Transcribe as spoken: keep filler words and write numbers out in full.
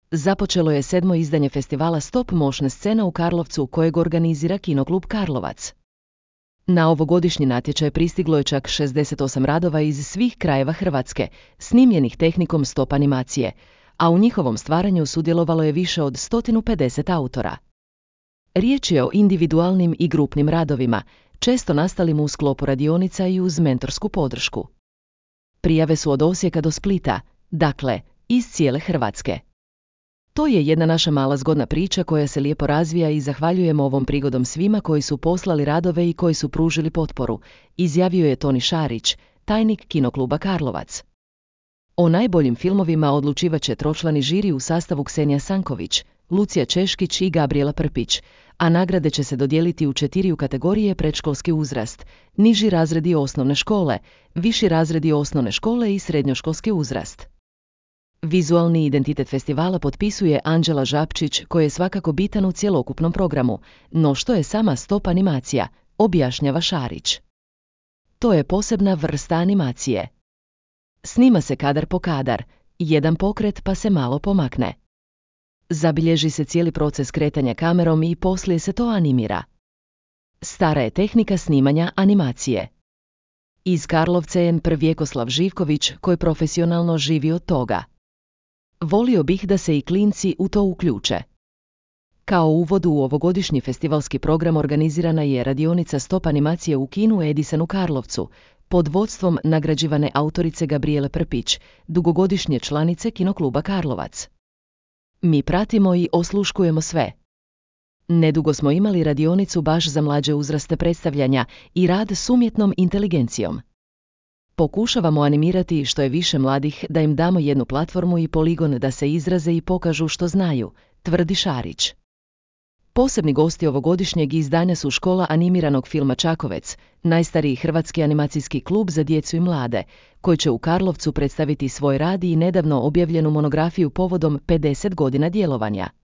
Započelo je sedmo izdanje festivala Stop motion scena u Karlovcu kojeg organizira Kinoklub Karlovac. Na ovogodišnji natječaj pristiglo je čak šezdeset osam radova iz svih krajeva Hrvatske, snimljenih tehnikom stop animacije, a u njihovom stvaranju sudjelovalo je više od sto pedeset autora. Riječ je o individualnim i grupnim radovima, često nastalim u sklopu radionica i uz mentorsku podršku. Prijave su od Osijeka do Splita, dakle, iz cijele Hrvatske. To je jedna naša mala zgodna priča koja se lijepo razvija i zahvaljujemo ovom prigodom svima koji su poslali radove i koji su pružili potporu, izjavio je Toni Šarić, tajnik Kinokluba Karlovac. O najboljim filmovima odlučivat će tročlani žiri u sastavu Ksenija Sanković, Lucija Češkić i Gabrijela Prpić, a nagrade će se dodijeliti u četiri kategorije: predškolski uzrast, niži razredi osnovne škole, viši razredi osnovne škole i srednjoškolski uzrast. Vizualni identitet festivala potpisuje Anđela Žapčić, koji je svakako bitan u cjelokupnom programu, no što je sama stop animacija, objašnjava Šarić. To je posebna vrsta animacije. Snima se kadar po kadar, jedan pokret pa se malo pomakne. Zabilježi se cijeli proces kretanja kamerom i poslije se to animira. Stara je tehnika snimanja animacije. Iz Karlovca je Vjekoslav Živković, koji profesionalno živi od toga. Volio bih da se i klinci u to uključe. Kao uvod u ovogodišnji festivalski program organizirana je radionica stop animacije u kinu Edison u Karlovcu, pod vodstvom nagrađivane autorice Gabrijele Prpić, dugogodišnje članice Kinokluba Karlovac. Mi pratimo i osluškujemo sve. Nedugo smo imali radionicu baš za mlađe uzraste predstavljanja i rad s umjetnom inteligencijom. Pokušavamo animirati što je više mladih da im damo jednu platformu i poligon da se izraze i pokažu što znaju, tvrdi Šarić. Posebni gosti ovogodišnjeg izdanja su Škola animiranog filma Čakovec, najstariji hrvatski animacijski klub za djecu i mlade, koji će u Karlovcu predstaviti svoj rad i nedavno objavljenu monografiju povodom pedeset godina djelovanja.